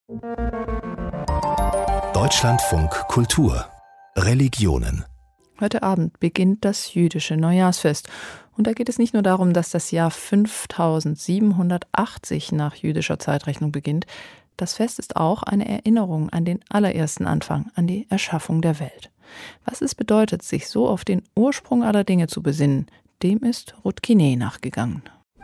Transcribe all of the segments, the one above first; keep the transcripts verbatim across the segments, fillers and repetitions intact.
Deutschlandfunk Kultur Religionen. Heute Abend beginnt das jüdische Neujahrsfest. Und da geht es nicht nur darum, dass das Jahr fünftausendsiebenhundertachtzig nach jüdischer Zeitrechnung beginnt. Das Fest ist auch eine Erinnerung an den allerersten Anfang, an die Erschaffung der Welt. Was es bedeutet, sich so auf den Ursprung aller Dinge zu besinnen, dem ist Ruth Kine nachgegangen.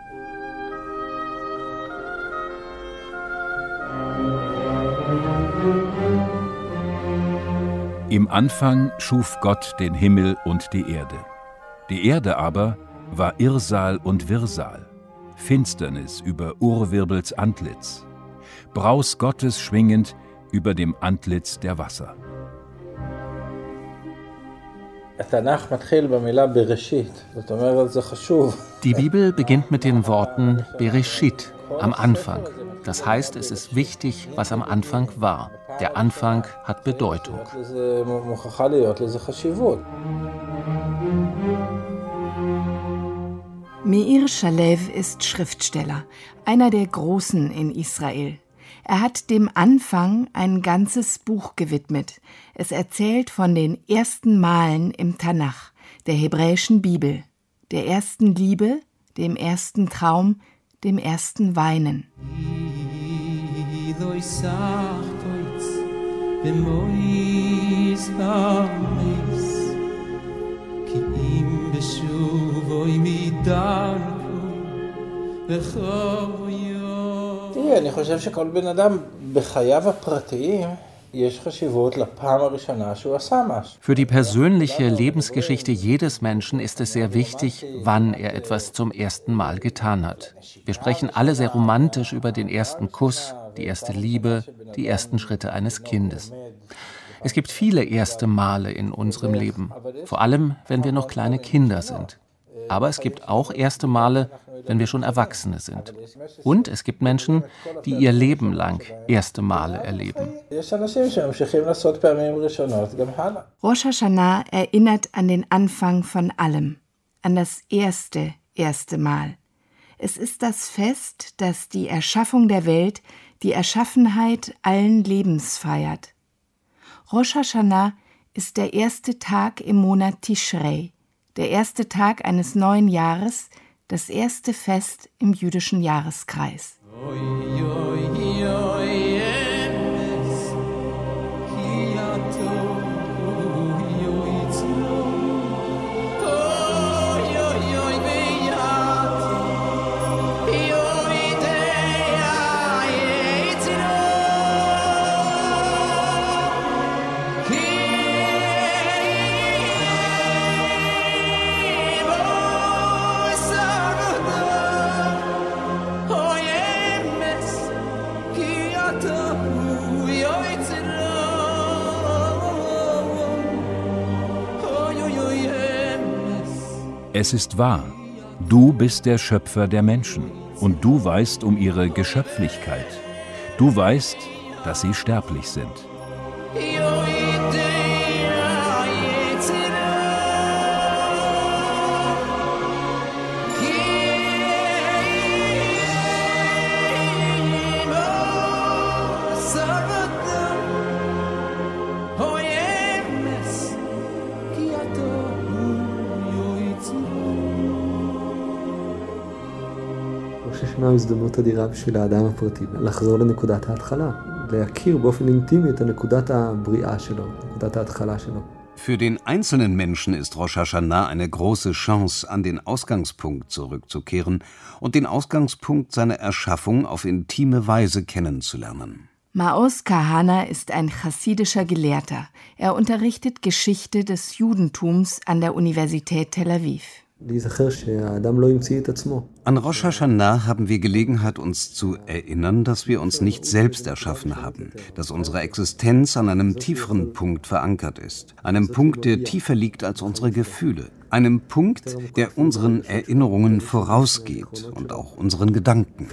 Im Anfang schuf Gott den Himmel und die Erde. Die Erde aber war Irrsal und Wirrsal, Finsternis über Urwirbels Antlitz, Braus Gottes schwingend über dem Antlitz der Wasser. Die Bibel beginnt mit den Worten Bereshit, am Anfang. Das heißt, es ist wichtig, was am Anfang war. Der Anfang hat Bedeutung. Meir Shalev ist Schriftsteller, einer der Großen in Israel. Er hat dem Anfang ein ganzes Buch gewidmet. Es erzählt von den ersten Malen im Tanach, der hebräischen Bibel, der ersten Liebe, dem ersten Traum, dem ersten Weinen. אני חושב שכל בן אדם בחייו הפרטיים יש חשיבות לפעם הראשונה שהוא עשה משהו. Für die persönliche Lebensgeschichte jedes Menschen ist es sehr wichtig, wann er etwas zum ersten Mal getan hat. Wir sprechen alle sehr romantisch über den ersten Kuss, die erste Liebe, die ersten Schritte eines Kindes. Es gibt viele erste Male in unserem Leben, vor allem, wenn wir noch kleine Kinder sind. Aber es gibt auch erste Male, wenn wir schon Erwachsene sind. Und es gibt Menschen, die ihr Leben lang erste Male erleben. Rosh Hashanah erinnert an den Anfang von allem, an das erste, erste Mal. Es ist das Fest, das die Erschaffung der Welt, die Erschaffenheit allen Lebens feiert. Rosh Hashanah ist der erste Tag im Monat Tishrei, der erste Tag eines neuen Jahres, das erste Fest im jüdischen Jahreskreis. Es ist wahr, du bist der Schöpfer der Menschen und du weißt um ihre Geschöpflichkeit. Du weißt, dass sie sterblich sind. ישנה הזדמנות אדירה בשביל האדם הפרטי, לחזור לנקודת ההתחלה, להכיר באופן אינטימי את נקודת הבריאה שלו, נקודת ההתחלה שלו. Für den einzelnen Menschen ist Rosh Hashanah eine große Chance, an den Ausgangspunkt zurückzukehren und den Ausgangspunkt seiner Erschaffung auf intime Weise kennenzulernen. Maoz Kahana ist ein chassidischer Gelehrter. Er unterrichtet Geschichte des Judentums an der Universität Tel Aviv. An Rosh Hashanah haben wir Gelegenheit, uns zu erinnern, dass wir uns nicht selbst erschaffen haben, dass unsere Existenz an einem tieferen Punkt verankert ist, einem Punkt, der tiefer liegt als unsere Gefühle, einem Punkt, der unseren Erinnerungen vorausgeht und auch unseren Gedanken.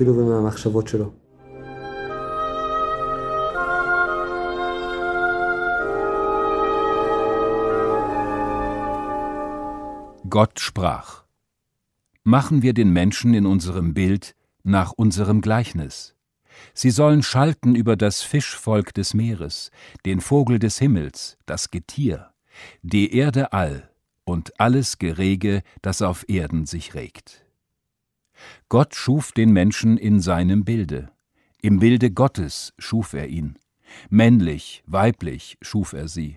Gott sprach: Machen wir den Menschen in unserem Bild, nach unserem Gleichnis. Sie sollen schalten über das Fischvolk des Meeres, den Vogel des Himmels, das Getier, die Erde all und alles Gerege, das auf Erden sich regt. Gott schuf den Menschen in seinem Bilde. Im Bilde Gottes schuf er ihn. Männlich, weiblich schuf er sie.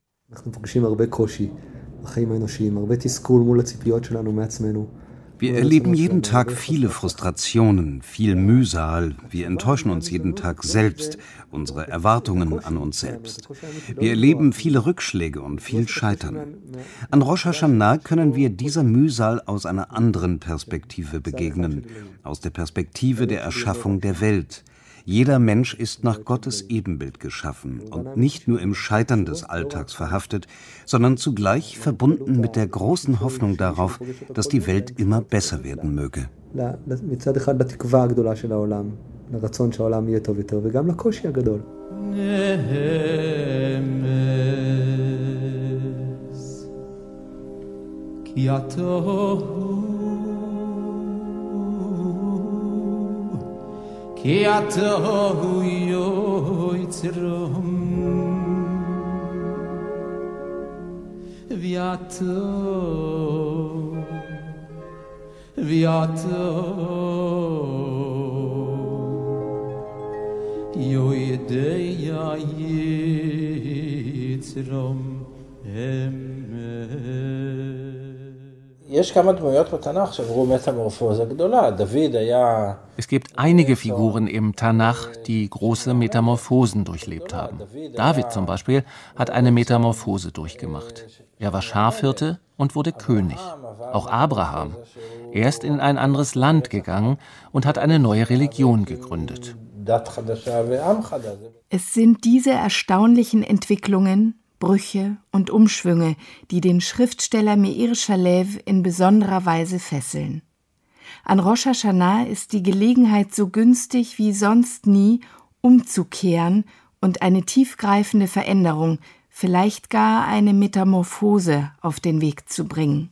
Wir erleben jeden Tag viele Frustrationen, viel Mühsal. Wir enttäuschen uns jeden Tag selbst, unsere Erwartungen an uns selbst. Wir erleben viele Rückschläge und viel Scheitern. An Rosh Hashanah können wir dieser Mühsal aus einer anderen Perspektive begegnen, aus der Perspektive der Erschaffung der Welt. Jeder Mensch ist nach Gottes Ebenbild geschaffen und nicht nur im Scheitern des Alltags verhaftet, sondern zugleich verbunden mit der großen Hoffnung darauf, dass die Welt immer besser werden möge. כי התוהו יוצרום ויעתו ויעתו יוידע יצרום יש כמה דמויות בתנ"ך שעברו מטמורפוזה גדולה. דוד היה... Es gibt einige Figuren im Tanach, die große Metamorphosen durchlebt haben. David zum Beispiel hat eine Metamorphose durchgemacht. Er war Schafhirte und wurde König. Auch Abraham. Er ist in ein anderes Land gegangen und hat eine neue Religion gegründet. Es sind diese erstaunlichen Entwicklungen, Brüche und Umschwünge, die den Schriftsteller Meir Shalev in besonderer Weise fesseln. An Rosh Hashanah ist die Gelegenheit so günstig wie sonst nie, umzukehren und eine tiefgreifende Veränderung, vielleicht gar eine Metamorphose auf den Weg zu bringen.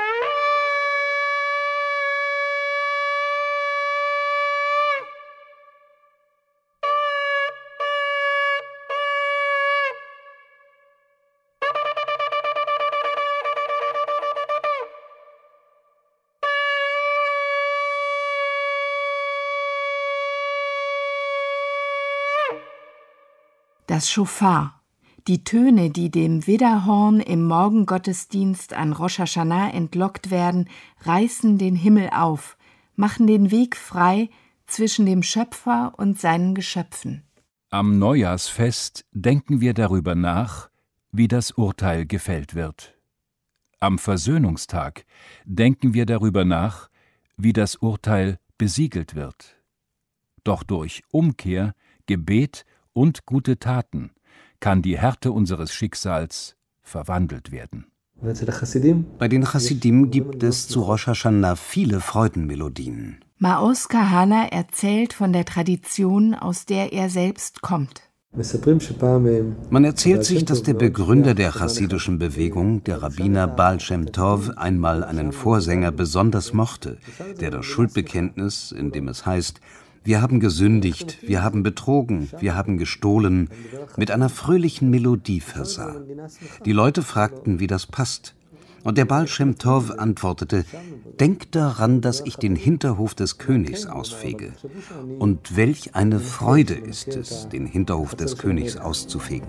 Das Schofar, die Töne, die dem Widderhorn im Morgengottesdienst an Rosh Hashanah entlockt werden, reißen den Himmel auf, machen den Weg frei zwischen dem Schöpfer und seinen Geschöpfen. Am Neujahrsfest denken wir darüber nach, wie das Urteil gefällt wird. Am Versöhnungstag denken wir darüber nach, wie das Urteil besiegelt wird. Doch durch Umkehr, Gebet und gute Taten kann die Härte unseres Schicksals verwandelt werden. Bei den Chassidim gibt es zu Rosh Hashanah viele Freudenmelodien. Maoz Kahana erzählt von der Tradition, aus der er selbst kommt. Man erzählt sich, dass der Begründer der chassidischen Bewegung, der Rabbiner Baal Shem Tov, einmal einen Vorsänger besonders mochte, der das Schuldbekenntnis, in dem es heißt, wir haben gesündigt, wir haben betrogen, wir haben gestohlen, mit einer fröhlichen Melodie versah. Die Leute fragten, wie das passt. Und der Baal Shem Tov antwortete, denk daran, dass ich den Hinterhof des Königs ausfege. Und welch eine Freude ist es, den Hinterhof des Königs auszufegen.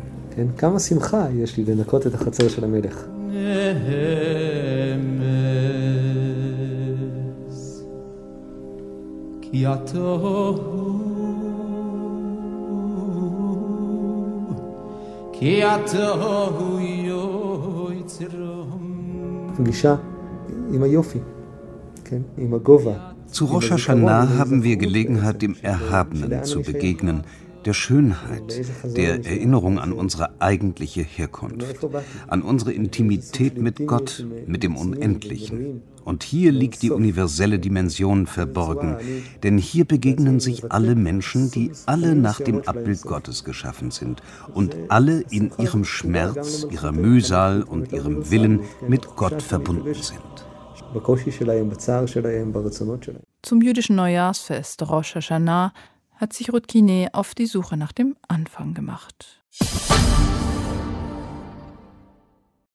Zu Rosh Hashanah haben wir Gelegenheit, dem Erhabenen zu begegnen, der Schönheit, der Erinnerung an unsere eigentliche Herkunft, an unsere Intimität mit Gott, mit dem Unendlichen. Und hier liegt die universelle Dimension verborgen, denn hier begegnen sich alle Menschen, die alle nach dem Abbild Gottes geschaffen sind und alle in ihrem Schmerz, ihrer Mühsal und ihrem Willen mit Gott verbunden sind. Zum jüdischen Neujahrsfest Rosh Hashanah hat sich Ruth Quinet auf die Suche nach dem Anfang gemacht.